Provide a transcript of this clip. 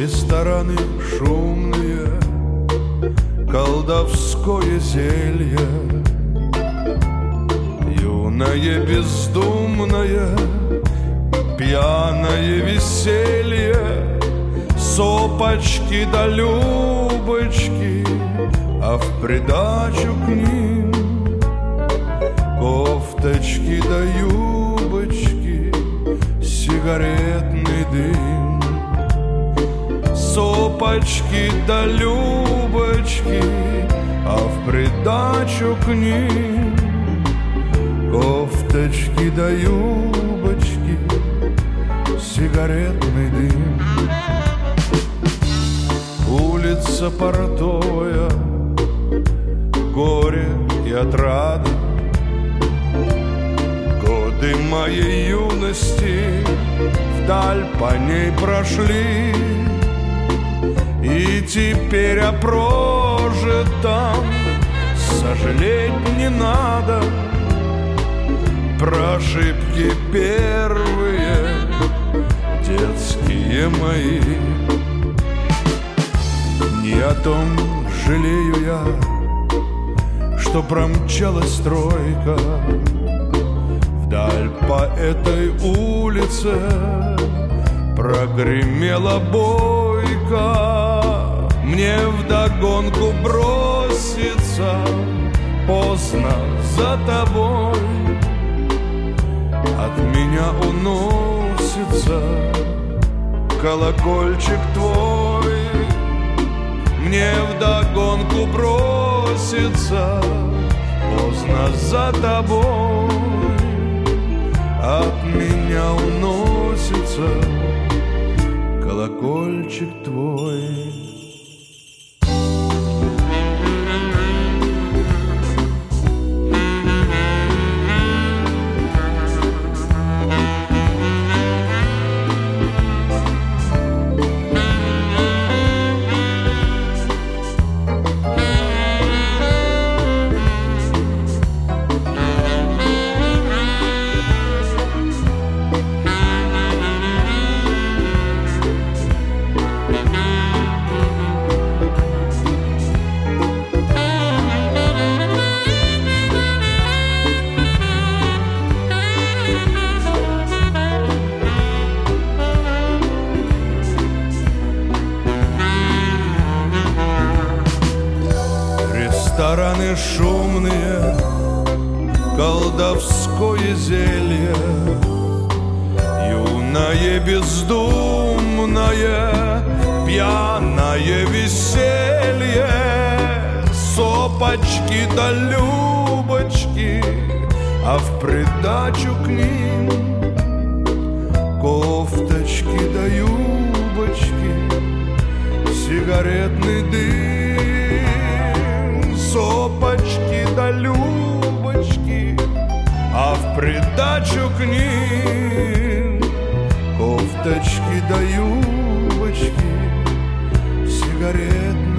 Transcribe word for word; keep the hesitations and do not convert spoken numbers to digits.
Рестораны шумные, колдовское зелье, юное бездумное, пьяное веселье, сопочки да любочки, а в придачу к ним кофточки да юбочки, сигаретный дым. Сопочки да любочки, а в придачу к ним кофточки да юбочки, сигаретный дым. Улица Портовая, горе и отрада, годы моей юности вдаль по ней прошли, и теперь о прожитом сожалеть не надо. Про ошибки первые, детские мои. Не о том жалею я, что промчалась тройка вдаль по этой улице, прогремела бойко. Мне вдогонку броситься поздно за тобой, от меня уносится колокольчик твой. Мне вдогонку броситься поздно за тобой, от меня уносится колокольчик твой. Рестораны шумные, колдовское зелье, юное бездумное, пьяное веселье, сопочки да любочки, а в придачу к ним кофточки да юбочки, сигаретный дым. Сопочки да любочки, а в придачу к ним кофточки да юбочки, сигаретный